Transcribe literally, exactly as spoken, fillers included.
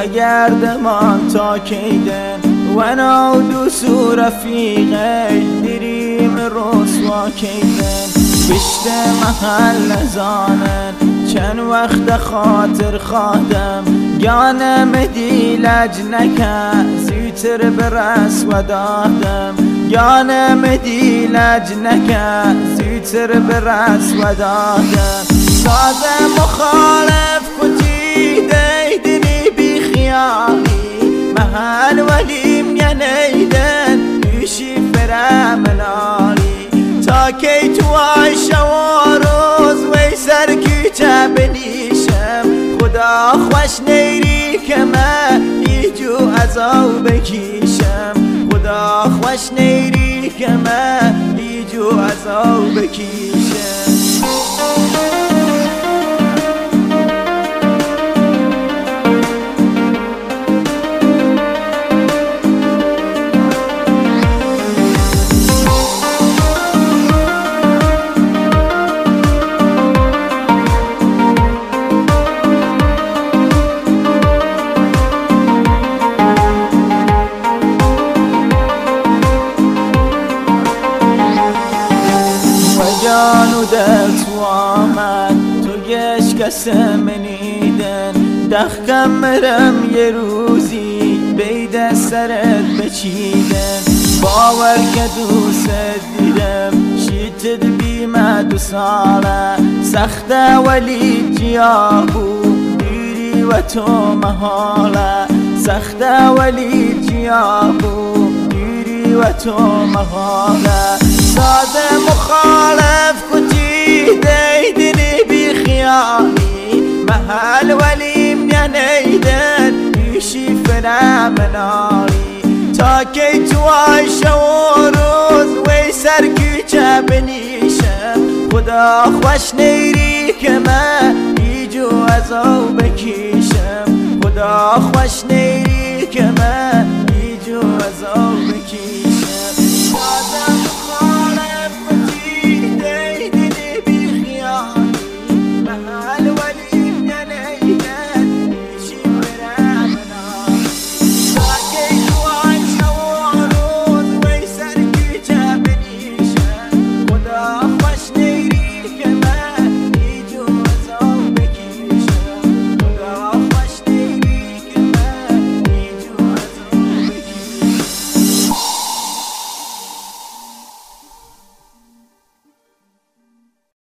گردمان تا کیدن و نودوسو رفیقی دریم رسوا کیدن بشت محل زانن چند وقت خاطر خادم گانم دی لجنکه زیتر برس و دادم گانم دی لجنکه زیتر برس و دادم ساده مخالف کتی دیدنی بی خیالی محل ولیم یا نیدن یوشی فرمنالی تا کی تو عایشه و روز وی سر کوچه بنیشم خدا خوش نیری که من ایجو ازاو بکیشم خدا خوش نیری که من ایجو ازاو بکیشم جانو در تو آمد تو گش کسم منیدن دخکم مرم یه روزی بید سرت بچیدن باور که دوست دیدم شیتت بیمه دو ساله سخته ولی جیابو دیری و تو محاله سخته ولی جیابو دیری و تو محاله ساده مخالف کتی دیدنی بی خیالی محل ولیم یا نیدن ایشی فرمنالی تا کی تو عایشه و روز وی سر کوچه بنیشم خدا خوش نیری که من ایجو ازاو بکیشم خدا خوش نیری که من ایجو ازاو